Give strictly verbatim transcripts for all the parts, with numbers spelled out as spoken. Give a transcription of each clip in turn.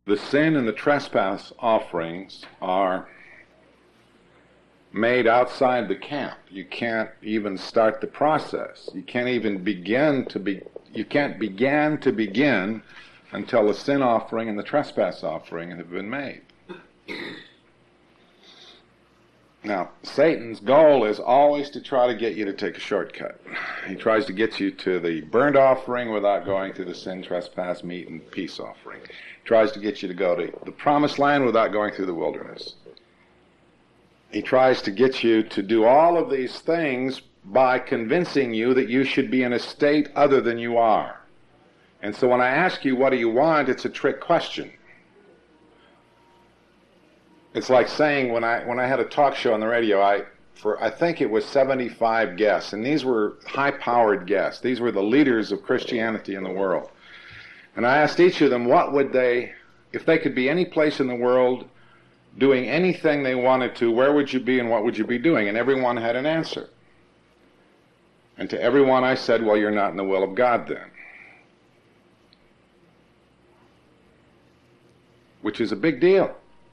the sin and the trespass offerings are made outside the camp. You can't even start the process. You can't even begin to be, you can't begin to begin until the sin offering and the trespass offering have been made. Now, Satan's goal is always to try to get you to take a shortcut. He tries to get you to the burnt offering without going through the sin, trespass, meat, and peace offering. He tries to get you to go to the promised land without going through the wilderness. He tries to get you to do all of these things by convincing you that you should be in a state other than you are. And so when I ask you, what do you want, it's a trick question. It's like saying, when I when I had a talk show on the radio, I for I think it was seventy-five guests, and these were high-powered guests. These were the leaders of Christianity in the world. And I asked each of them, what would they, if they could be any place in the world doing anything they wanted to, where would you be and what would you be doing? And everyone had an answer. And to everyone I said, well, you're not in the will of God then. Which is a big deal.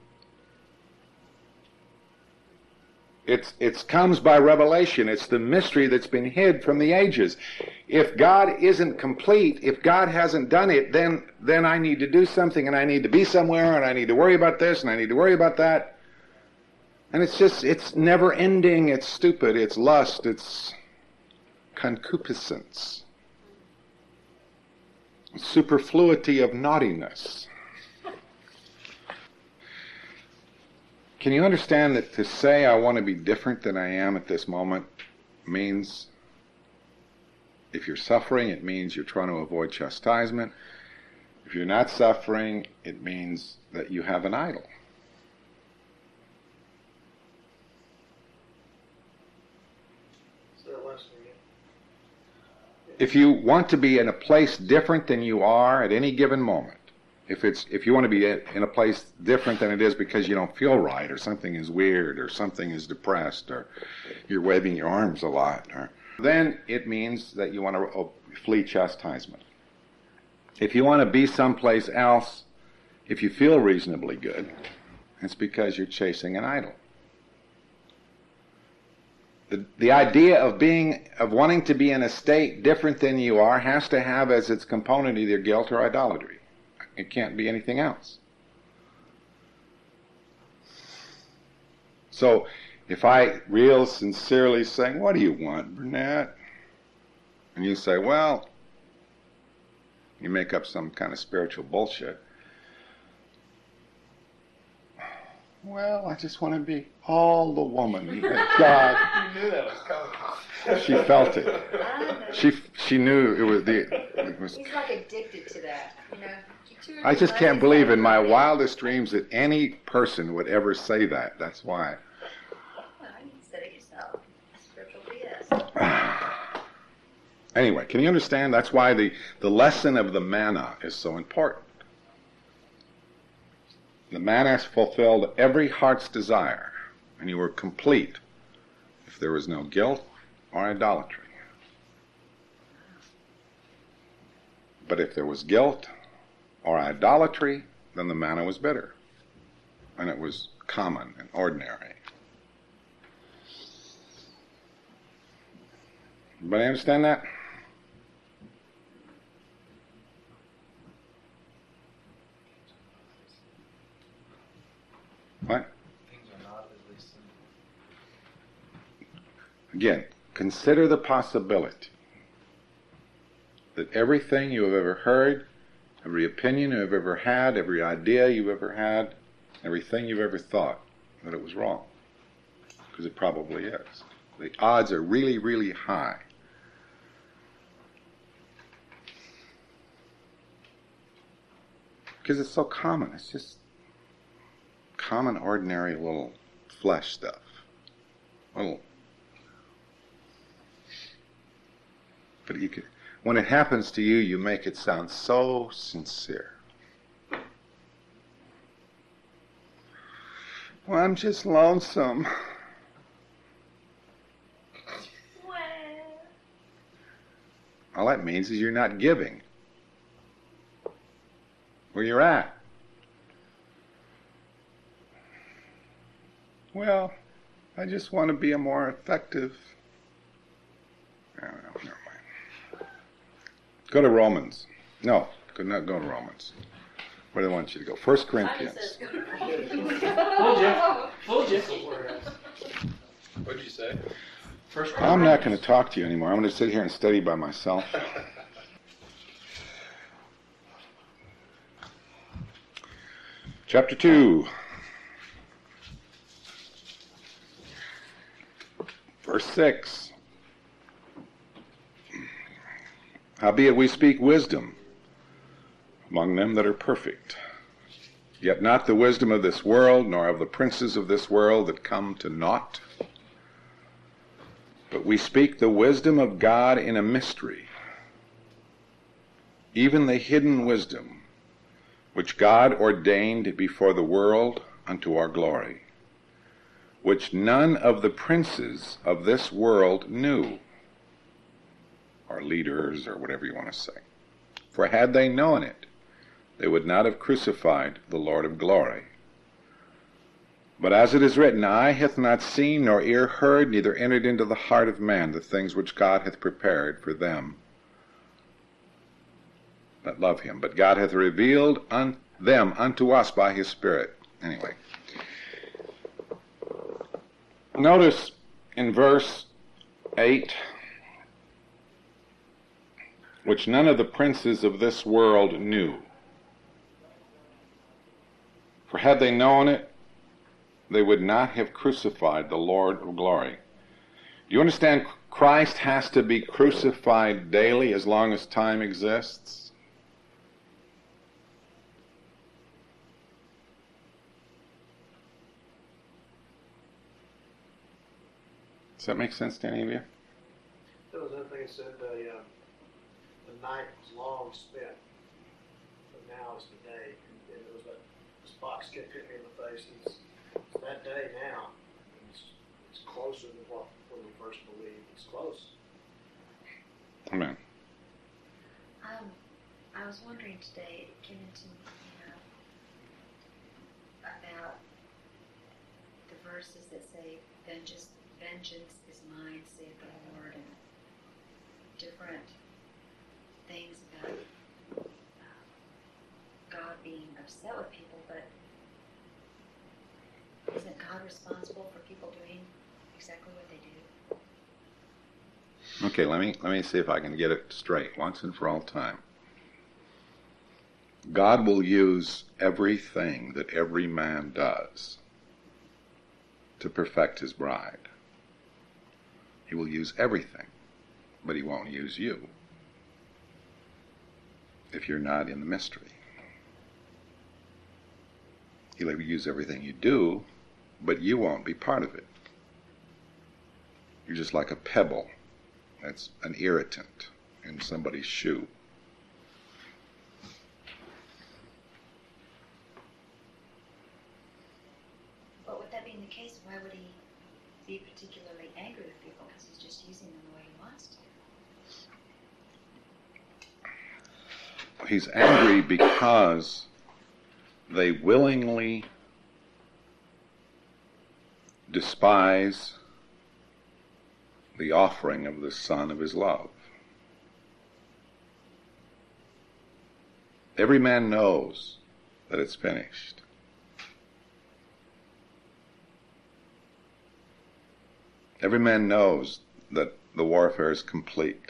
It's it comes by revelation. It's the mystery that's been hid from the ages. If God isn't complete, if God hasn't done it, then then I need to do something, and I need to be somewhere, and I need to worry about this, and I need to worry about that. And it's just, it's never ending. It's stupid. It's lust. It's concupiscence. Superfluity of naughtiness. Can you understand that to say I want to be different than I am at this moment means, if you're suffering, it means you're trying to avoid chastisement. If you're not suffering, it means that you have an idol. If you want to be in a place different than you are at any given moment, If it's if you want to be in a place different than it is because you don't feel right, or something is weird, or something is depressed, or you're waving your arms a lot, or, then it means that you want to flee chastisement. If you want to be someplace else, if you feel reasonably good, it's because you're chasing an idol. The, the idea of being, of wanting to be in a state different than you are has to have as its component either guilt or idolatry. It can't be anything else. So, if I real sincerely say, what do you want, Burnett? And you say, well, you make up some kind of spiritual bullshit. Well, I just want to be all the woman that God. You knew that was coming. She felt it. She she knew it was the. It was, He's like addicted to that, you know. I just can't believe in my wildest dreams that any person would ever say that. That's why. Well, you said it yourself. Spiritual B S. Anyway, can you understand? That's why the, the lesson of the manna is so important. The manna fulfilled every heart's desire, and you were complete if there was no guilt or idolatry. But if there was guilt or idolatry, then the manna was bitter, and it was common and ordinary. Everybody understand that? What? Things are not as they seem. Again, consider the possibility that everything you have ever heard, every opinion you've ever had, every idea you've ever had, everything you've ever thought, that it was wrong. Because it probably is. The odds are really, really high. Because it's so common. It's just common, ordinary little flesh stuff. Little. But you could, when it happens to you, you make it sound so sincere. Well, I'm just lonesome. Well. All that means is you're not giving where you're at. Well, I just want to be a more effective. Oh, no, never mind. Go to Romans. No, could not go to Romans. Where do I want you to go? First Corinthians. Told you. Told you. What'd you say? First I'm not going to talk to you anymore. I'm going to sit here and study by myself. Chapter two. Verse six. Howbeit we speak wisdom among them that are perfect, yet not the wisdom of this world, nor of the princes of this world that come to naught. But we speak the wisdom of God in a mystery, even the hidden wisdom, which God ordained before the world unto our glory, which none of the princes of this world knew, or leaders, or whatever you want to say. For had they known it, they would not have crucified the Lord of glory. But as it is written, eye hath not seen, nor ear heard, neither entered into the heart of man the things which God hath prepared for them that love him. But God hath revealed un- them unto us by his Spirit. Anyway. Notice in verse eight, which none of the princes of this world knew. For had they known it, they would not have crucified the Lord of glory. Do you understand? Christ has to be crucified daily as long as time exists. Does that make sense to any of you? There was another thing that said the, uh, the night was long spent, but now is the day. And there was that this box kept hitting me in the face. It's, it's that day now. It's, it's closer than what when we first believed. It's close. Amen. Um, I was wondering today, it came into me, you know, about the verses that say, vengeance, vengeance is mine, saith the Lord, and different things about uh, God being upset with people, but isn't God responsible for people doing exactly what they do? Okay, let me let me see if I can get it straight once and for all time. God will use everything that every man does to perfect his bride. He will use everything, but he won't use you if you're not in the mystery. He'll use everything you do, but you won't be part of it. You're just like a pebble that's an irritant in somebody's shoe. But with that being the case, why would he be particularly angry with people? Because he's just using them the way he wants to. He's angry because they willingly despise the offering of the Son of his love. Every man knows that it's finished. Every man knows that the warfare is complete.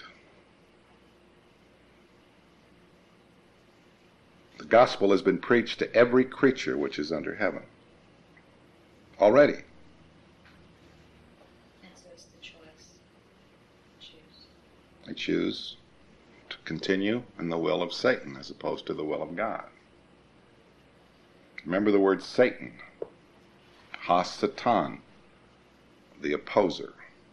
The gospel has been preached to every creature which is under heaven already. And so it's the choice. Choose. They choose to continue in the will of Satan as opposed to the will of God. Remember the word Satan. Ha-Satan, the opposer.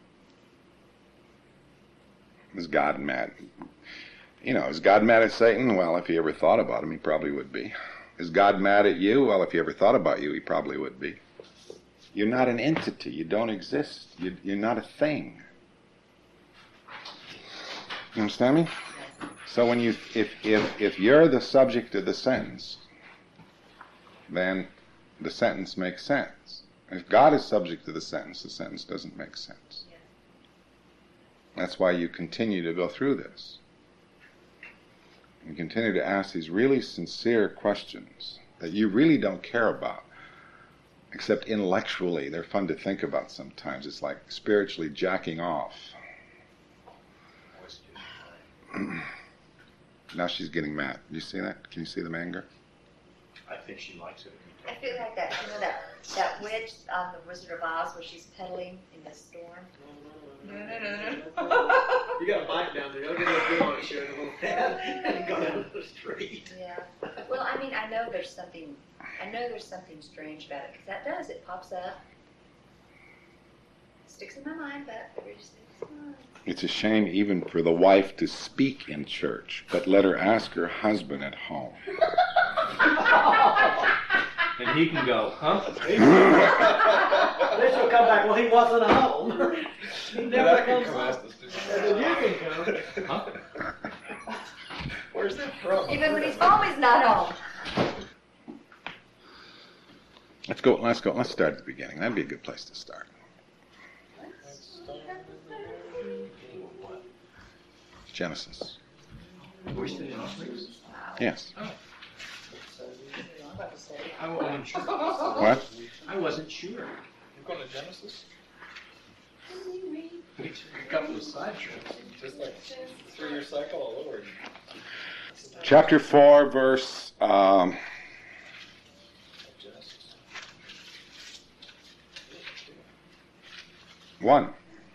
Is God mad? You know, is God mad at Satan? Well, if he ever thought about him, he probably would be. Is God mad at you? Well, if he ever thought about you, he probably would be. You're not an entity. You don't exist. You, you're not a thing. You understand me? So when you, if, if, if you're the subject of the sentence, then the sentence makes sense. If God is subject to the sentence, the sentence doesn't make sense. Yeah. That's why you continue to go through this. You continue to ask these really sincere questions that you really don't care about, except intellectually. They're fun to think about sometimes. It's like spiritually jacking off. Now she's getting mad. Do you see that? Can you see the anger? I think she likes it. I feel like that, you know, that, that witch on The Wizard of Oz where she's pedaling in the storm. No, no, no, no. You got a bike down there. Don't get a good on it, Sharon, a little bit, and go down the street. Yeah. Well, I mean, I know there's something, I know there's something strange about it, because that does, it pops up. It sticks in my mind, but every six months. It's a shame even for the wife to speak in church, but let her ask her husband at home. And he can go, huh? Then she'll come back, well, he wasn't home. He never comes home. And then you can come. Huh? Where's that from? Even when he's home, he's not home. Let's go, let's go, let's start at the beginning. That'd be a good place to start. Genesis. We're still in offerings? Yes. Oh. I wasn't sure. What? I wasn't sure. You're going to Genesis? We took a couple of side trips. Just like three-year cycle all over. Chapter four, verse um, Genesis. one.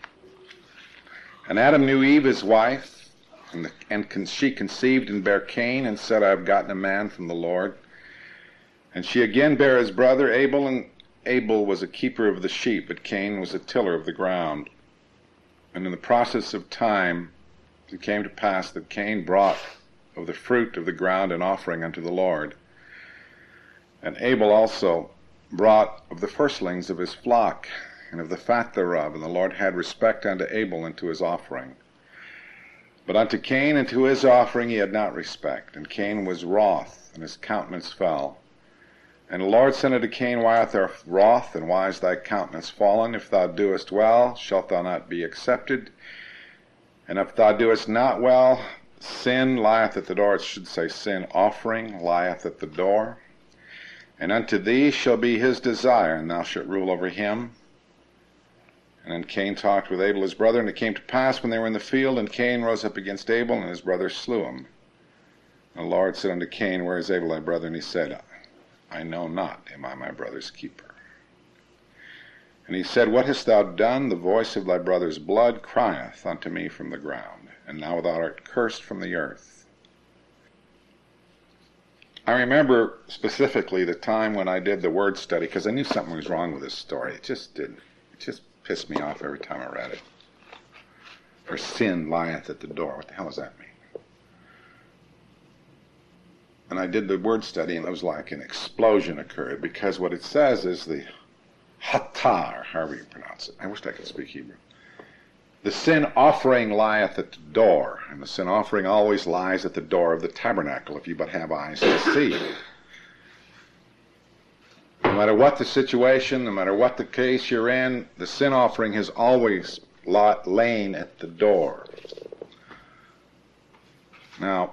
And Adam knew Eve his wife, and, the, and con- she conceived and bare Cain, and said, I have gotten a man from the Lord. And she again bare his brother Abel, and Abel was a keeper of the sheep, but Cain was a tiller of the ground. And in the process of time it came to pass that Cain brought of the fruit of the ground an offering unto the Lord. And Abel also brought of the firstlings of his flock, and of the fat thereof, and the Lord had respect unto Abel and to his offering. But unto Cain and to his offering he had not respect, and Cain was wroth, and his countenance fell. And the Lord said unto Cain, Why art thou wroth, and why is thy countenance fallen? If thou doest well, shalt thou not be accepted? And if thou doest not well, sin lieth at the door. It should say sin offering lieth at the door. And unto thee shall be his desire, and thou shalt rule over him. And then Cain talked with Abel his brother, and it came to pass when they were in the field, and Cain rose up against Abel, and his brother slew him. And the Lord said unto Cain, Where is Abel thy brother? And he said, I know not, am I my brother's keeper? And he said, What hast thou done? The voice of thy brother's blood crieth unto me from the ground, and now thou art cursed from the earth. I remember specifically the time when I did the word study, because I knew something was wrong with this story. It just didn't. It just pissed me off every time I read it. For sin lieth at the door. What the hell does that mean? And I did the word study, and it was like an explosion occurred, because what it says is the hatar, however you pronounce it. I wish I could speak Hebrew. The sin offering lieth at the door, and the sin offering always lies at the door of the tabernacle, if you but have eyes to see. No matter what the situation, no matter what the case you're in, the sin offering has always lain at the door. Now,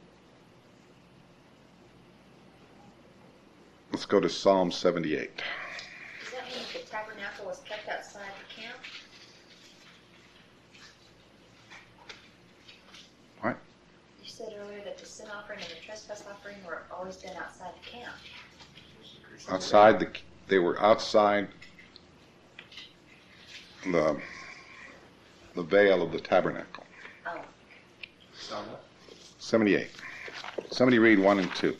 let's go to Psalm seventy-eight. Does that mean the tabernacle was kept outside the camp? What? You said earlier that the sin offering and the trespass offering were always done outside the camp. Outside the, they were outside the the veil of the tabernacle. Oh. seventy-eight. Somebody read one and two.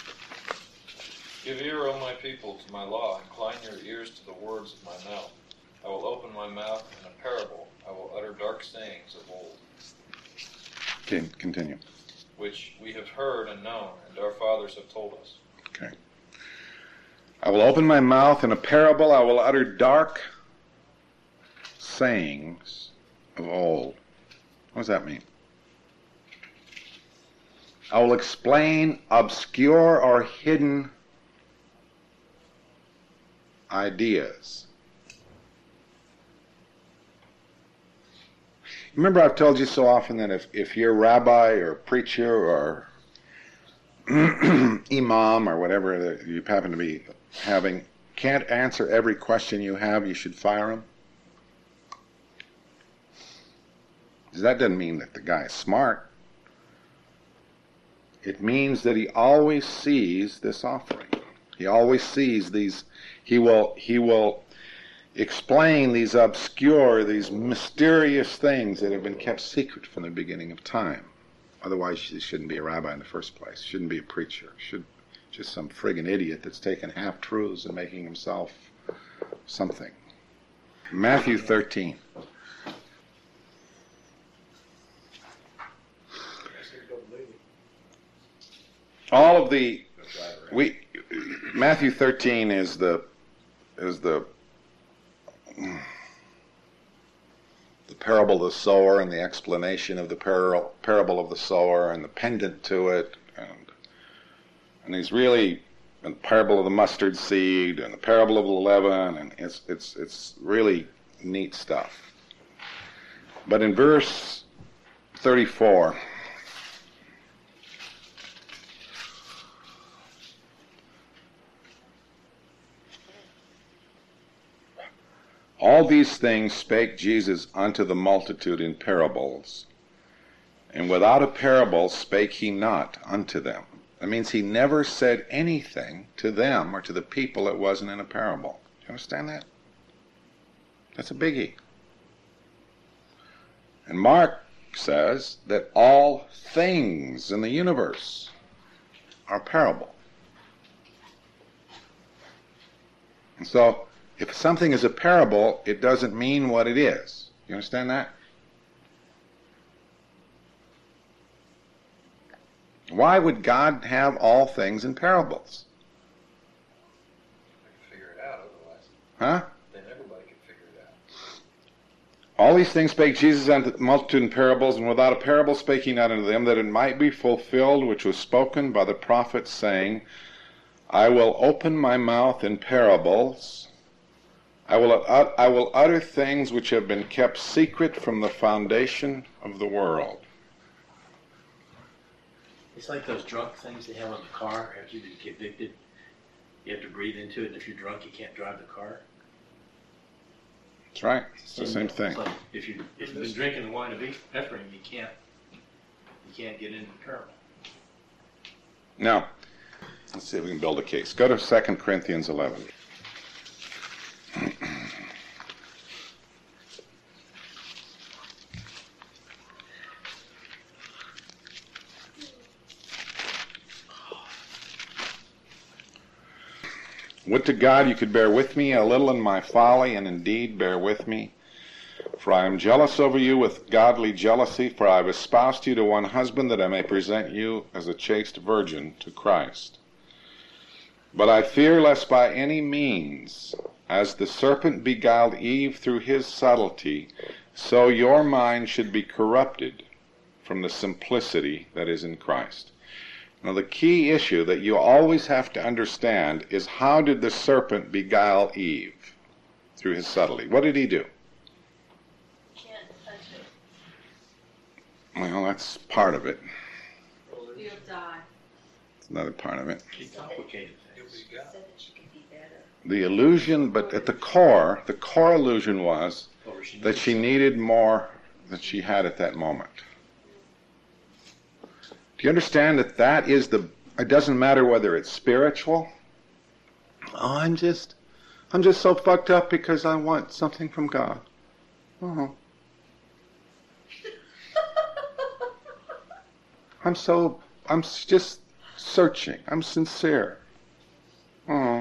Give ear, O my people, to my law. Incline your ears to the words of my mouth. I will open my mouth in a parable. I will utter dark sayings of old. Okay, continue. Which we have heard and known, and our fathers have told us. Okay. I will open my mouth in a parable. I will utter dark sayings of old. What does that mean? I will explain obscure or hidden ideas. Remember, I've told you so often that if, if your rabbi or preacher or imam or whatever that you happen to be having can't answer every question you have, you should fire him. That doesn't mean that the guy is smart. It means that he always sees this offering. He always sees these, he will, he will explain these obscure, these mysterious things that have been kept secret from the beginning of time. Otherwise, he shouldn't be a rabbi in the first place. Shouldn't be a preacher. Should just some friggin' idiot that's taking half-truths and making himself something. Matthew thirteen. All of the we Matthew thirteen is the is the the parable of the sower and the explanation of the par- parable of the sower and the pendant to it, and and he's really and the parable of the mustard seed and the parable of the leaven, and it's it's it's really neat stuff. But in verse thirty-four, all these things spake Jesus unto the multitude in parables, and without a parable spake he not unto them. That means he never said anything to them or to the people that wasn't in a parable. Do you understand that? That's a biggie. And Mark says that all things in the universe are parable. And so, if something is a parable, it doesn't mean what it is. You understand that? Why would God have all things in parables? They can figure it out otherwise. Huh? Then everybody can figure it out. All these things spake Jesus unto the multitude in parables, and without a parable spake he not unto them, that it might be fulfilled which was spoken by the prophet, saying, I will open my mouth in parables, I will, ut- I will utter things which have been kept secret from the foundation of the world. It's like those drunk things they have on the car after you get convicted. You have to breathe into it, and if you're drunk, you can't drive the car. That's right. It's the same thing. It's like if you if you've been drinking the wine of Ephraim, you can't you can't get into the parable. Now, let's see if we can build a case. Go to Second Corinthians eleven. Would to God you could bear with me a little in my folly, and indeed bear with me. For I am jealous over you with godly jealousy, for I have espoused you to one husband, that I may present you as a chaste virgin to Christ. But I fear lest by any means, as the serpent beguiled Eve through his subtlety, so your mind should be corrupted from the simplicity that is in Christ. Now, the key issue that you always have to understand is, how did the serpent beguile Eve through his subtlety? What did he do? Can't touch it. Well, that's part of it. You'll die. It's another part of it. She complicated things. Said that she could be better. The illusion, but at the core, the core illusion was Or she that she needed more than she had at that moment. Do you understand that that is the, it doesn't matter whether it's spiritual. Oh, I'm just, I'm just so fucked up because I want something from God. Oh. I'm so, I'm s- just searching. I'm sincere. Oh.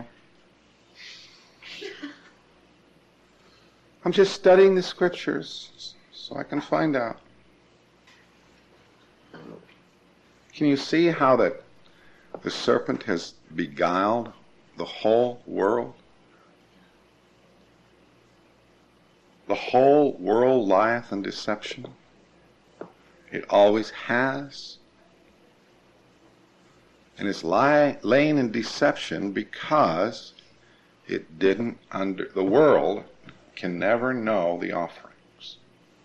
I'm just studying the scriptures so I can find out. Can you see how that the serpent has beguiled the whole world? The whole world lieth in deception. It always has. And it's lie, laying in deception because It didn't under, the world can never know the offerings.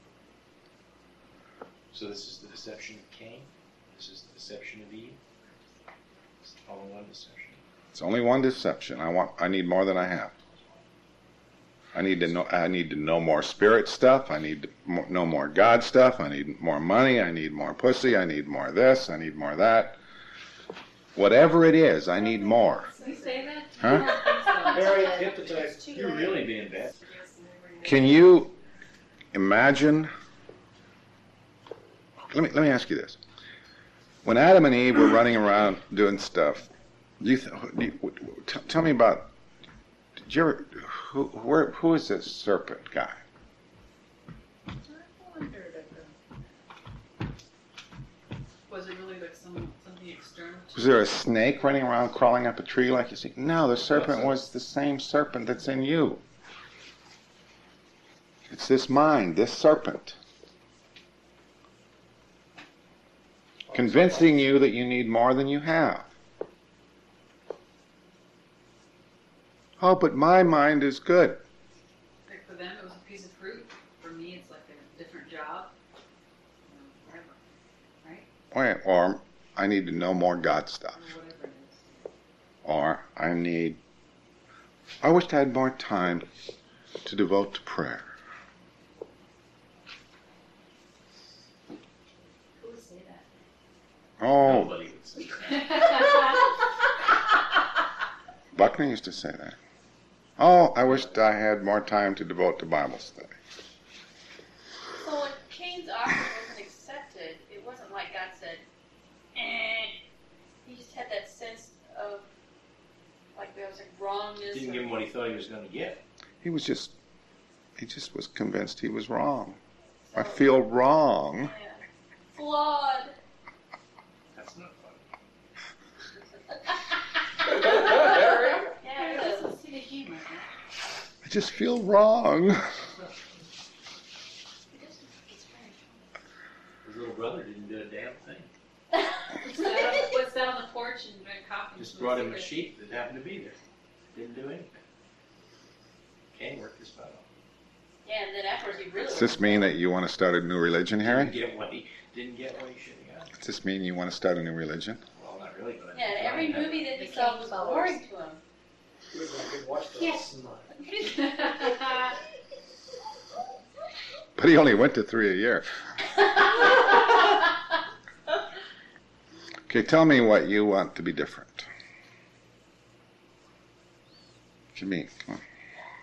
So this is the deception of Cain? This is the deception of Eve? It's all in one deception. It's only one deception. I want, I need more than I have. I need to know, I need to know more spirit stuff. I need to mo- know more God stuff. I need more money. I need more pussy. I need more this. I need more that. Whatever it is, I need more. You say that? Huh? I don't think so. Harry, hit the text. You're really being bad. Can you imagine? Let me let me ask you this: when Adam and Eve were running around doing stuff, do you, th- do you t- tell me about? Did you ever? Who where who is this serpent guy? I wondered if, Was it really like some, something external? to- Was there a snake running around crawling up a tree like you see? No, the serpent was the same serpent that's in you. It's this mind, this serpent, convincing you that you need more than you have. Oh, but my mind is good. Like for them, it was a piece of fruit. For me, it's like a different job. You know, whatever. Right? Or, or I need to know more God stuff. Or whatever it is. Or I need, I wish I had more time to devote to prayer. who would say that? Oh, Nobody would say that. Buckner used to say that. Oh, I wished I had more time to devote to Bible study. So when Cain's offer wasn't accepted, it wasn't like God said, eh. He just had that sense of, like there was like wrongness. Didn't or- give him what he thought he was going to get. He was just, he just was convinced he was wrong. I feel wrong. Yeah. Flawed. That's not funny. Yeah, It it is. doesn't see the humor. I just feel wrong. He doesn't think it's very His little brother didn't do a damn thing. What's that, what's that on the porch and drink coffee? and Just smoke brought him a cigarettes? sheep that happened to be there. Didn't do anything. Cain worked his butt off. Yeah, and then afterwards he really. Does this mean that you want to start a new religion, Didn't Harry? get what he didn't get what he should have got. Does this mean you want to start a new religion? Well, not really, but I Yeah, and every movie that he The saw King was followers. boring to him. He was like, "Good, watch this." Yes. But he only went to three a year. Okay, tell me what you want to be different. What you mean? Come on.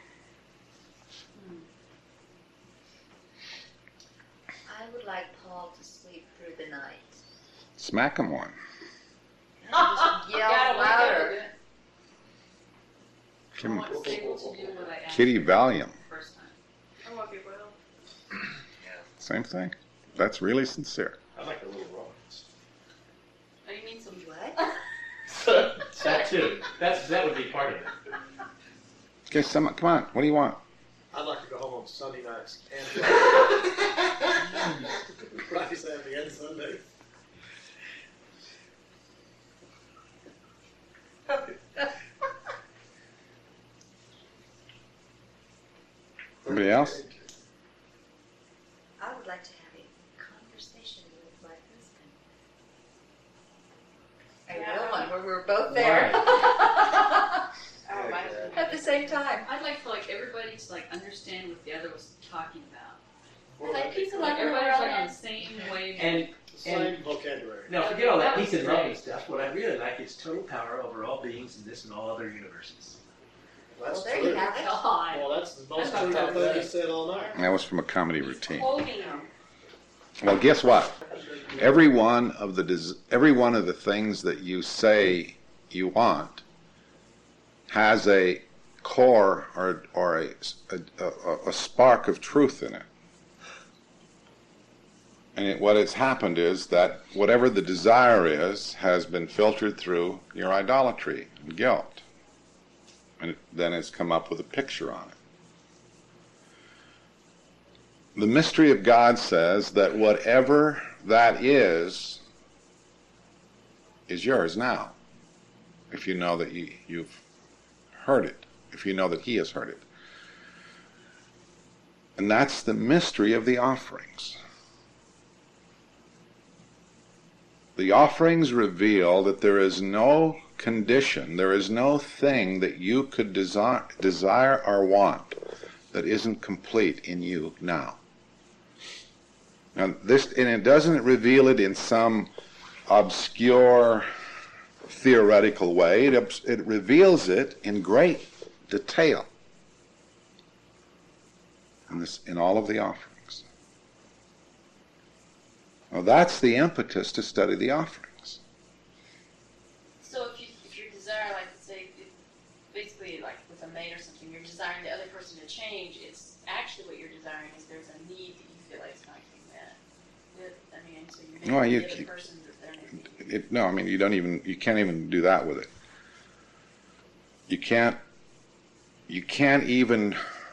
I would like Paul to sleep through the night. Smack him one. And just yell Gotta wake up louder. with it. Give I him want Sable to do what I asked Kitty her Valium. the first time. I won't be well. Same thing. That's really sincere. I like the little Romans. Oh, you mean some What? That too. That's that would be part of it. Okay, some, come on. What do you want? I'd like to go home on Sunday nights and Friday, Saturday, and Sunday. Anybody else? I would like to have a conversation with my husband. A Yeah. real one where we're both there Oh, my at the same time. I'd like for like everybody to like understand what the other was talking about. Well, Like peace and Like love everybody's everybody's like on like the same wave. And Same vocabulary. now forget all that That peace was and love and great. stuff. What I really like is total power over all beings in this and all other universes. Well, that's Well, there true. you have it. God. Well, that's the most I thought tough that- thing he said all night. That was from a comedy routine. quoting him. Well, guess what? Every one of the des- every one of the things that you say you want has a core or or a a, a, a spark of truth in it. And it, what has happened is that whatever the desire is has been filtered through your idolatry and guilt, and it, then it's come up with a picture on it. The mystery of God says that whatever that is, is yours now, if you know that you, you've heard it. if you know that he has heard it. And that's the mystery of the offerings. The offerings reveal that there is no condition, there is no thing that you could desire, desire or want that isn't complete in you now. Now this, and it doesn't reveal it in some obscure theoretical way. It, it reveals it in great detail in, this, in all of the offerings. Well, that's the impetus to study the offerings. So if you if you desire, like say, if, basically like with a mate or something, you're desiring the other person to change. It's actually what you're desiring is there's a need that you feel like it's not being met. With, I mean, so you're making Well, you the other keep- person that they're making. It, no, I mean, you don't even, you can't even do that with it. You can't, you can't even,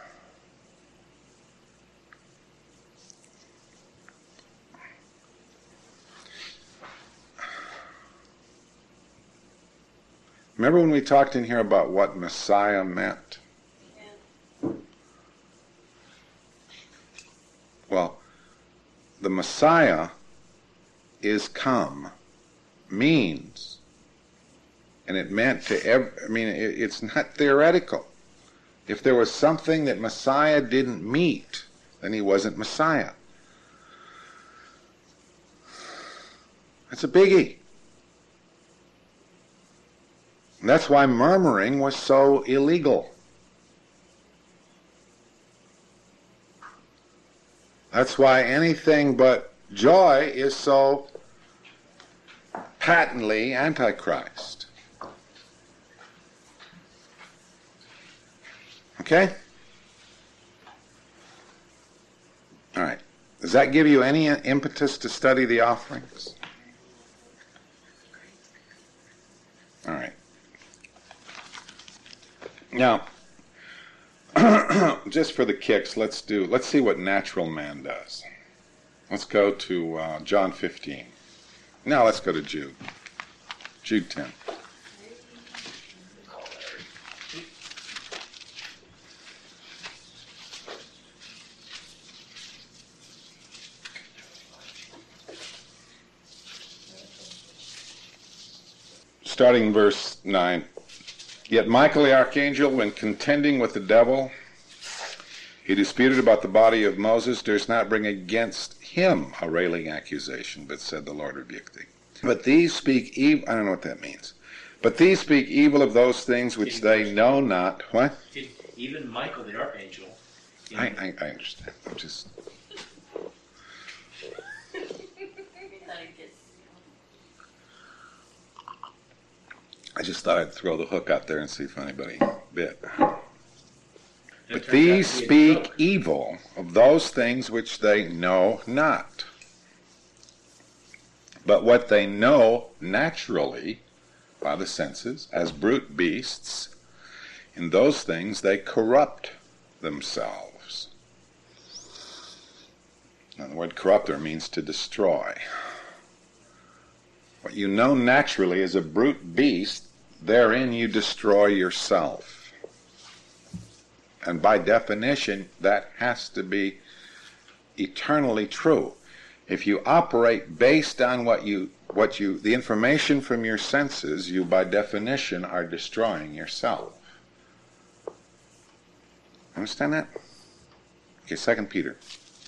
remember when we talked in here about what Messiah meant? Yeah. Well, the Messiah is come means, and it meant to every, I mean, it, it's not theoretical. If there was something that Messiah didn't meet, then he wasn't Messiah. That's a biggie. And that's why murmuring was so illegal. That's why anything but joy is so patently antichrist. Okay? All right. Does that give you any impetus to study the offerings? All right. Now, just for the kicks, let's do. Let's see what natural man does. Let's go to uh, John fifteen. Now let's go to Jude. Jude ten. Starting verse nine. Yet Michael the archangel, when contending with the devil, he disputed about the body of Moses, durst not bring against him a railing accusation, but said, the Lord rebuke thee. But these speak evil, I don't know what that means. But these speak evil of those things which they know not. What? Even Michael the archangel. you know, I, I, I understand. I'm just, That it gets, I just thought I'd throw the hook out there and see if anybody bit. it But turns these out to be a speak joke. evil of those things which they know not. But what they know naturally by the senses, as brute beasts, in those things they corrupt themselves. Now, the word corrupter means to destroy. What you know naturally as a brute beast, therein you destroy yourself. And by definition, that has to be eternally true. If you operate based on what you, what you, the information from your senses, you by definition are destroying yourself. Understand that? Okay, Second Peter.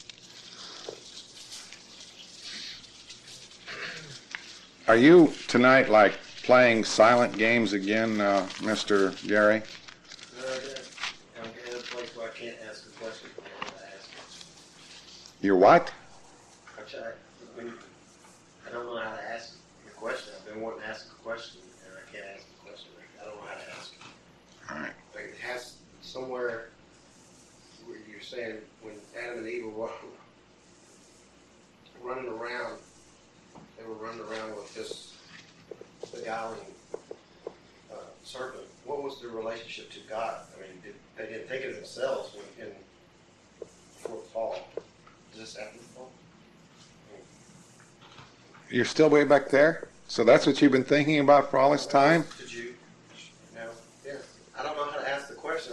Are you tonight like playing silent games again, uh, Mister Gary? No, I didn't. I'm in a place where I can't ask a question when I want to ask it. You're what? I try, when, I don't know how to ask a question. I've been wanting to ask a question, and I can't ask a question. I don't know how to ask it. All right. Like it has somewhere where you're saying when Adam and Eve were running around, they were running around with this beguiling uh, serpent. What was their relationship to God? I mean, did, they didn't think of themselves when, in, before the fall. Does this after the fall? You're still way back there? So that's what you've been thinking about for all this time? Did you? No. Yeah. I don't know how to ask the question.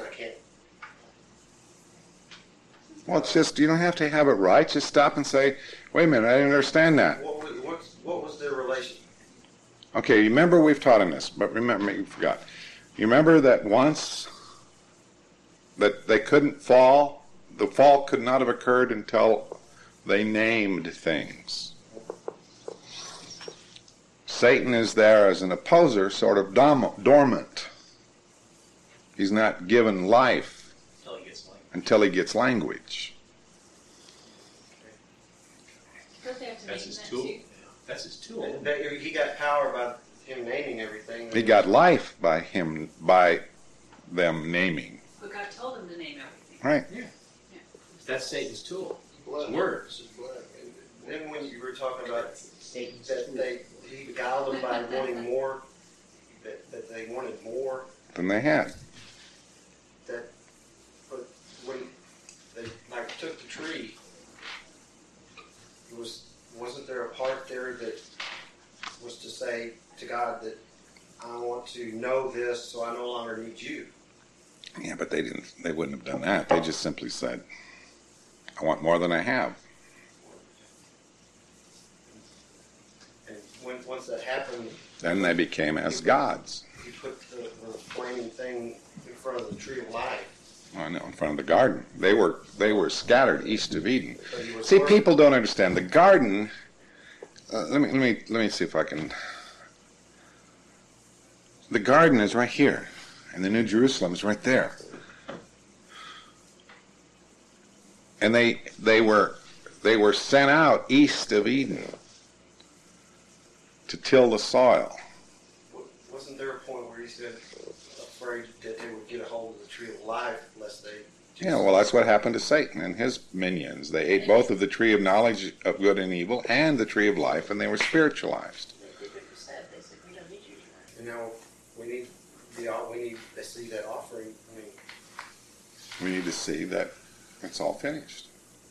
Well, it's just, you don't have to have it right. Just stop and say, wait a minute, I didn't understand that. What was, what's, what was their relation? Okay, you remember we've taught him this, but remember, you forgot. You remember that once that they couldn't fall, the fall could not have occurred until they named things. Satan is there as an opposer, sort of dom- dormant. He's not given life Until he gets like. until he gets language. Don't they have to That's name his that tool. too? That's his tool. And that- he got power by him naming everything. He got life by him, by them naming. But God told him to name everything. Right. That's Satan's tool. blood. Words. It's blood. And then when you were talking about that they, he beguiled them by wanting more, that, that they wanted more, Than they had. that, but when they like took the tree, was, wasn't there a part there that was to say to God that I want to know this so I no longer need you? Yeah, but they didn't. They wouldn't have done that. They just simply said, "I want more than I have." And when, once that happened, Then they became as gods. he put the, the flaming thing in front of the tree of life. I know, in front of the garden. They were they were scattered east of Eden. But he was See, working- people don't understand the garden. Uh, let me let me let me see if I can. The garden is right here, and the New Jerusalem is right there. And they they were they were sent out east of Eden to till the soil. Wasn't there a point where he said, afraid that they would get a hold of the tree of life lest they... Yeah, well, that's what happened to Satan and his minions. They ate both of the tree of knowledge of good and evil and the tree of life, and they were spiritualized. They did what you said. They said, we don't need you anymore. You know, we need the we need to see that offering. I mean, We need to see that it's all finished.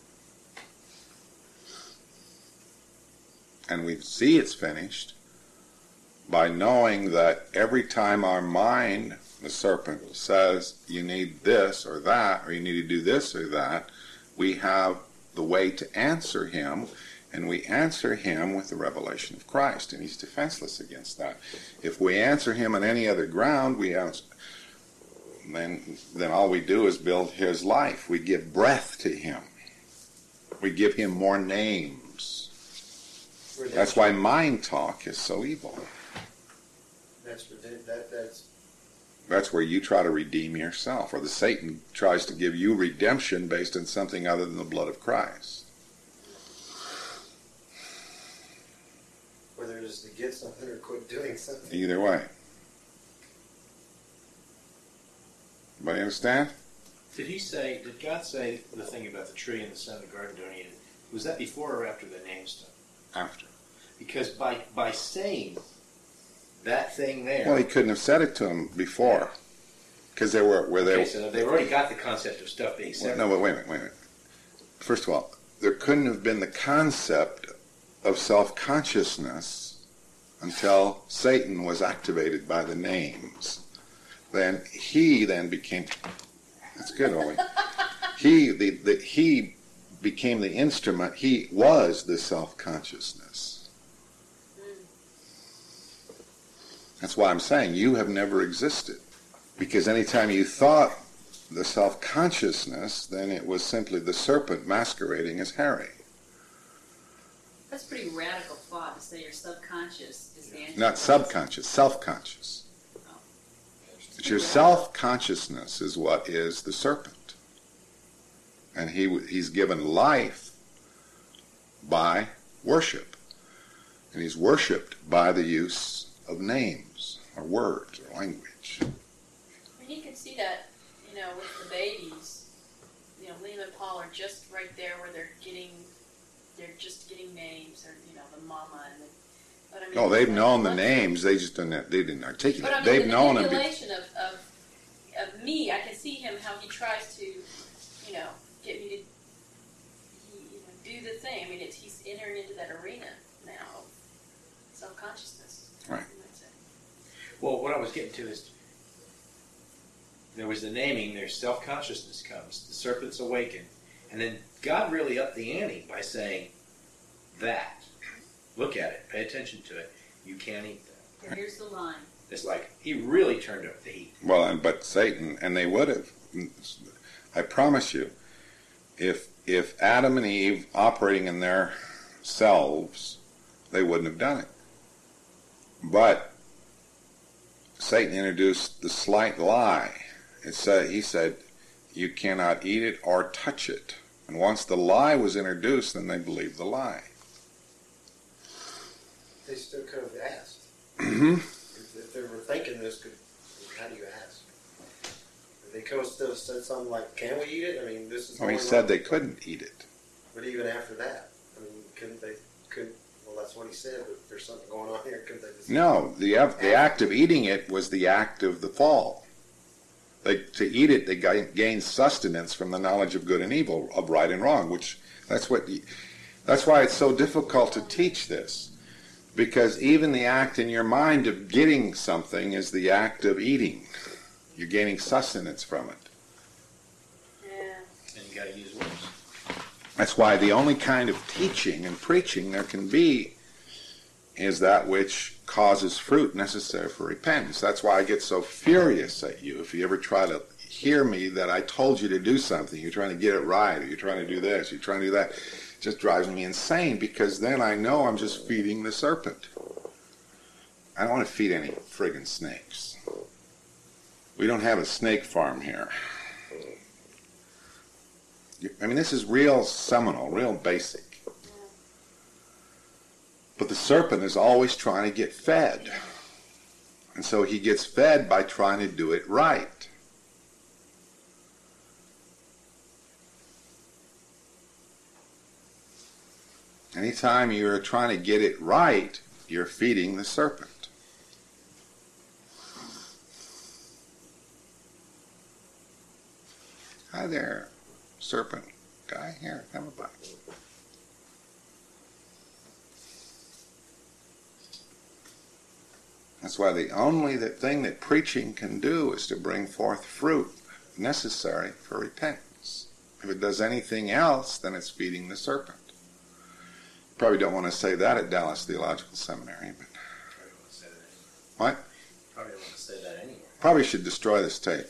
And we see it's finished by knowing that every time our mind, the serpent, says you need this or that, or you need to do this or that, we have the way to answer him, and we answer him with the revelation of Christ, and he's defenseless against that. If we answer him on any other ground, we answer, then, then all we do is build his life. We give breath to him. We give him more names. That's why mind talk is so evil. That's that, that that's That's where you try to redeem yourself, or the Satan tries to give you redemption based on something other than the blood of Christ. whether it is to get something or quit doing something. Either way. Everybody understand? Did he say, did God say the thing about the tree in the center of the garden, don't eat it? Was that before or after the name stuff? After. Because by by saying that thing there, Well, he couldn't have said it to him before, because they were where they. okay, so they've already got the concept of stuff being Well, separate. no, but wait a minute, wait a minute. First of all, there couldn't have been the concept of self-consciousness until Satan was activated by the names. Then he then became. That's good, Ollie. he the, the he became the instrument. He was the self-consciousness. That's why I'm saying you have never existed, because anytime you thought the self-consciousness, then it was simply the serpent masquerading as Harry. That's a pretty radical thought, to say your subconscious is the answer. Not subconscious, self-conscious. But your self-consciousness is what is the serpent. And he he's given life by worship. And he's worshipped by the use of names or words or language. I mean, you can see that, you know, with the babies. You know, Liam and Paul are just right there where they're getting, they're just getting names, or you know, the mama and the. But I mean, No, they've like, known the once- names. They just didn't. They didn't articulate. But I mean, They've the known them. Be- manipulation of, of of me, I can see him how he tries to, you know, get me to, he, you know, do the thing. I mean, it's, he's entering into that arena now of self-consciousness. Right. you might say. Well, what I was getting to is there was the naming, there's self-consciousness comes, the serpent's awakened, And then God really upped the ante by saying that. Look at it. Pay attention to it. You can't eat that. And here's the line. It's like he really turned up the heat. Well, and but Satan, and they would have. I promise you, if if Adam and Eve operating in their selves, they wouldn't have done it. But Satan introduced the slight lie. It said he said, "You cannot eat it or touch it." And once the lie was introduced, then they believed the lie. They still could have asked. Mm-hmm. If, if they were thinking this, could, how do you ask? They could have still said something like, "Can we eat it?" I mean, this is. Well, he going said on. they couldn't eat it. But even after that, I mean, couldn't they? Could well, that's what he said. But there's something going on here. Couldn't they just? No, the the act of eating it was the act of the fall. They, to eat it, they gained sustenance from the knowledge of good and evil, of right and wrong. Which that's what. That's why it's so difficult to teach this, because even the act in your mind of getting something is the act of eating. You're gaining sustenance from it. Yeah. And you got to use words. That's why the only kind of teaching and preaching there can be is that which causes fruit necessary for repentance. That's why I get so furious at you if you ever try to hear me that I told you to do something. You're trying to get it right, or you're trying to do this, you're trying to do that. It just drives me insane, because then I know I'm just feeding the serpent. I don't want to feed any friggin' snakes. We don't have a snake farm here. I mean, this is real seminal, real basic. But the serpent is always trying to get fed. And so he gets fed by trying to do it right. Anytime you're trying to get it right, you're feeding the serpent. Hi there, serpent guy. Here, have a bite. That's why the only the thing that preaching can do is to bring forth fruit necessary for repentance. If it does anything else, then it's feeding the serpent. Probably don't want to say that at Dallas Theological Seminary, but Probably don't want to say that anymore. what? Probably don't want to say that anymore. Probably should destroy this tape.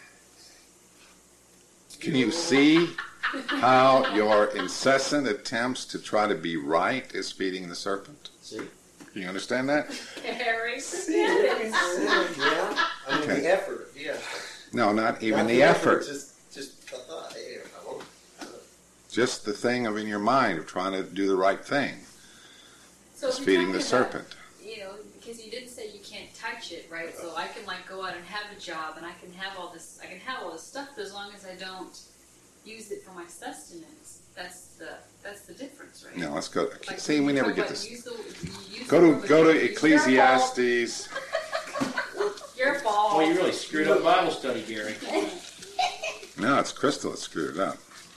Can you see how your incessant attempts to try to be right is feeding the serpent? See? You understand that? Harry. Yeah. I mean, Okay. the effort. Yeah. No, not even Not the effort. Just, just the thought. Hey, I won't. Just the thing of in your mind of trying to do the right thing So is if you're feeding the talking serpent. about, you know, because you didn't say you can't touch it, right? So I can like go out and have a job, and I can have all this, I can have all this stuff, but as long as I don't use it for my sustenance, that's the that's the difference, right? No, let's go. Like, See, when we you never talk get about this. use the- you use Go the to word go with to your- Ecclesiastes. Your fault. Oh, you really screwed up Bible study, Gary. No, it's Crystal that screwed it up.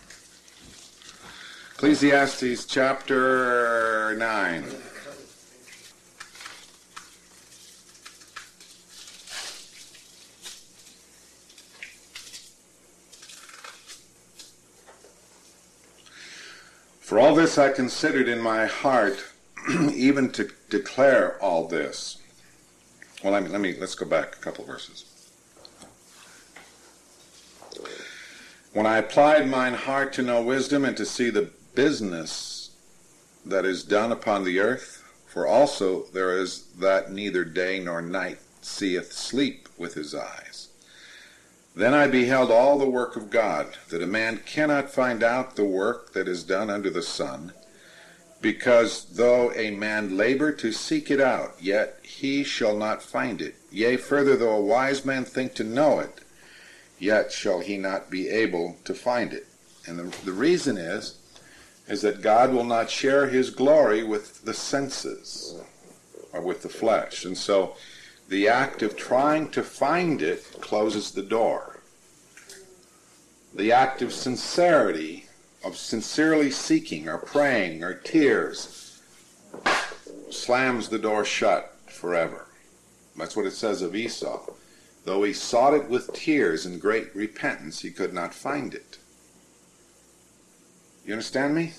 Ecclesiastes chapter nine. For all this I considered in my heart, even to declare all this. Well, let me, let me let's go back a couple verses. When I applied mine heart to know wisdom and to see the business that is done upon the earth, for also there is that neither day nor night seeth sleep with his eyes. Then I beheld all the work of God, that a man cannot find out the work that is done under the sun, because though a man labor to seek it out, yet he shall not find it. Yea, further, though a wise man think to know it, yet shall he not be able to find it. And the, the reason is, is that God will not share his glory with the senses, or with the flesh. And so the act of trying to find it closes the door. The act of sincerity, of sincerely seeking or praying or tears, slams the door shut forever. That's what it says of Esau. Though he sought it with tears and great repentance, he could not find it. You understand me?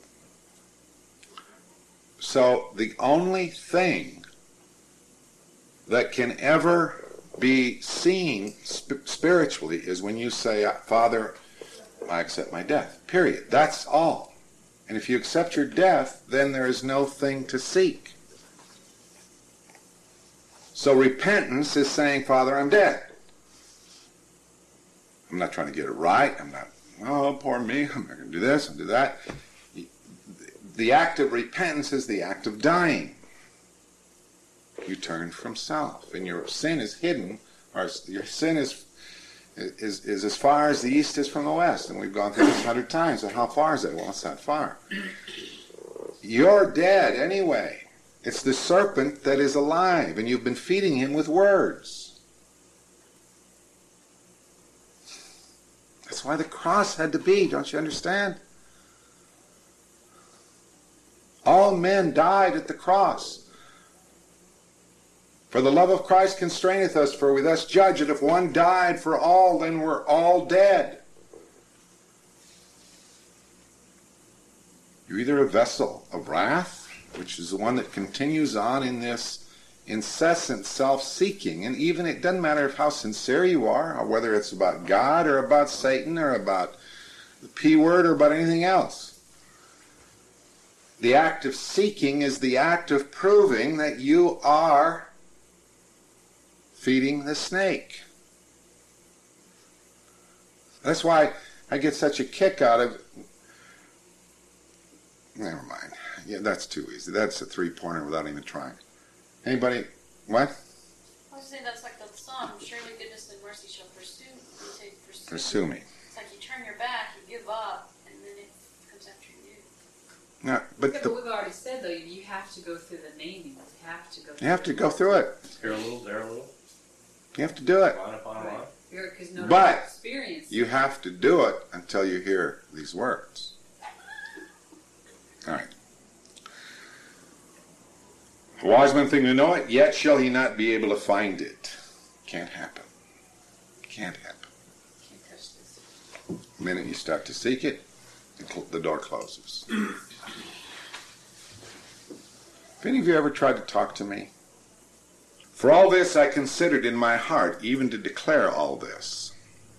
So the only thing that can ever be seen sp- spiritually is when you say, Father, I accept my death. Period. That's all. And if you accept your death, then there is no thing to seek. So repentance is saying, Father, I'm dead. I'm not trying to get it right. I'm not, oh, poor me. I'm not going to do this and do that. The act of repentance is the act of dying. You turn from self, and your sin is hidden, or your sin is is is as far as the east is from the west. And we've gone through this a hundred times. And how far is it? Well, it's not far. You're dead anyway. It's the serpent that is alive, and you've been feeding him with words. That's why the cross had to be, don't you understand? All men died at the cross. For the love of Christ constraineth us, for we thus judge that if one died for all, then we're all dead. You're either a vessel of wrath, which is the one that continues on in this incessant self-seeking, and even it doesn't matter if how sincere you are, or whether it's about God or about Satan or about the P word or about anything else. The act of seeking is the act of proving that you are feeding the snake. That's why I get such a kick out of... Never mind. Yeah, that's too easy. That's a three-pointer without even trying. Anybody? What? I was saying that's like the song, surely goodness and mercy shall pursue you. Say, pursue, Pursue me. It's like you turn your back, you give up, and then it comes after you. No, but, Yeah, the, but we've already said, though, you have to go through the naming. You have to go through you have to go through it. Here a little, there a little. You have to do it. Line upon line. Because no But experience. you have to do it until you hear these words. All right. A wise man thinking to know it, yet shall he not be able to find it. Can't happen. Can't happen. Can't touch this. The minute you start to seek it, the door closes. Have any of you ever tried to talk to me? For all this I considered in my heart, even to declare all this,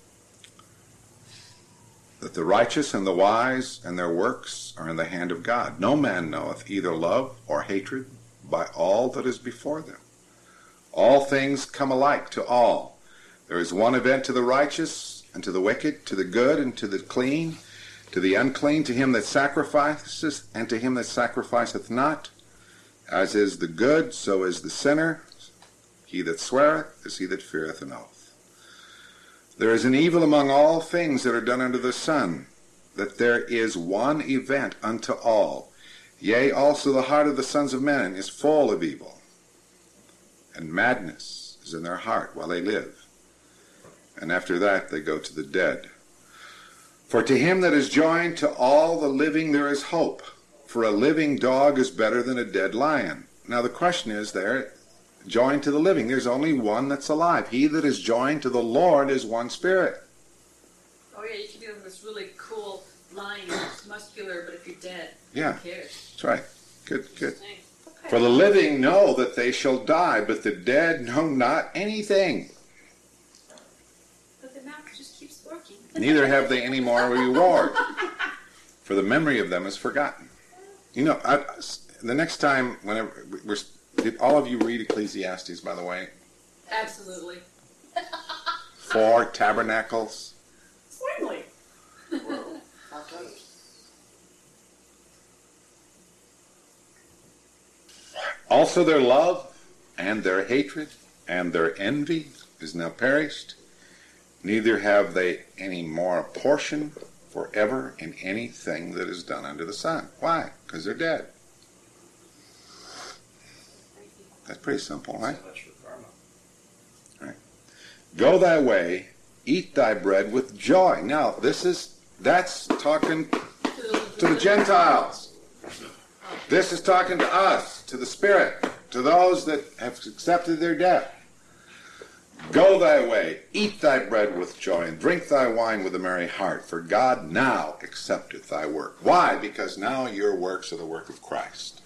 that the righteous and the wise and their works are in the hand of God. No man knoweth either love or hatred by all that is before them. All things come alike to all. There is one event to the righteous and to the wicked, to the good and to the clean, to the unclean, to him that sacrificeth and to him that sacrificeth not. As is the good, so is the sinner. He that sweareth is he that feareth an oath. There is an evil among all things that are done under the sun, that there is one event unto all. Yea, also the heart of the sons of men is full of evil, and madness is in their heart while they live. And after that they go to the dead. For to him that is joined to all the living there is hope. For a living dog is better than a dead lion. Now the question is there, joined to the living. There's only one that's alive. He that is joined to the Lord is one spirit. Oh yeah, you can do this really cool line. It's muscular, but if you're dead, Yeah. who cares? That's right. Good, good. Okay. For the living know that they shall die, but the dead know not anything. But the mouth just keeps working. Neither have they any more reward. For the memory of them is forgotten. You know, I, the next time, whenever we're, did all of you read Ecclesiastes, by the way? Absolutely. Four tabernacles. Certainly. Also their love and their hatred and their envy is now perished. Neither have they any more portion forever in anything that is done under the sun. Why? Because they're dead. That's pretty simple, right? So much for karma. Right. Go thy way, eat thy bread with joy. Now, this is, that's talking to the Gentiles. This is talking to us, to the Spirit, to those that have accepted their death. Go thy way, eat thy bread with joy, and drink thy wine with a merry heart, for God now accepteth thy work. Why? Because now your works are the work of Christ.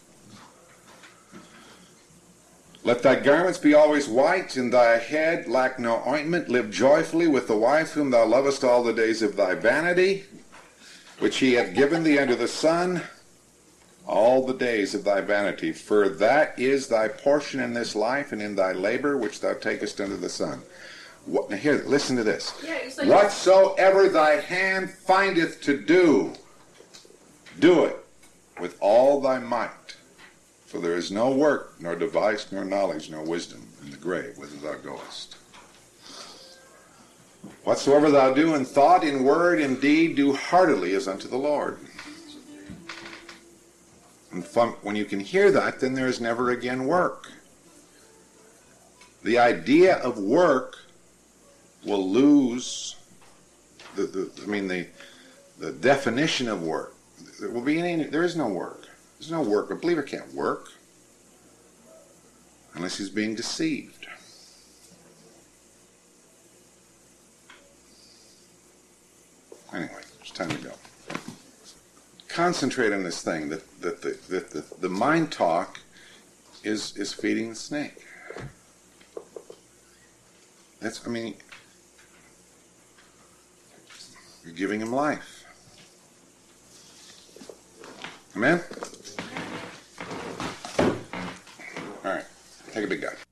Let thy garments be always white, and thy head lack no ointment. Live joyfully with the wife whom thou lovest all the days of thy vanity, which he hath given thee under the sun, all the days of thy vanity. For that is thy portion in this life, and in thy labor which thou takest under the sun. What, now here, listen to this. Yeah, it's like Whatsoever thy hand findeth to do, do it with all thy might. For there is no work, nor device, nor knowledge, nor wisdom in the grave whither thou goest. Whatsoever thou do in thought, in word, in deed, do heartily as unto the Lord. And from, when you can hear that, then there is never again work. The idea of work will lose the, the I mean the the definition of work. There will be any there is no work. There's no work. A believer can't work unless he's being deceived. Anyway, it's time to go. Concentrate on this thing that, that, the, that the, the mind talk is is feeding the snake. That's I mean you're giving him life. Amen?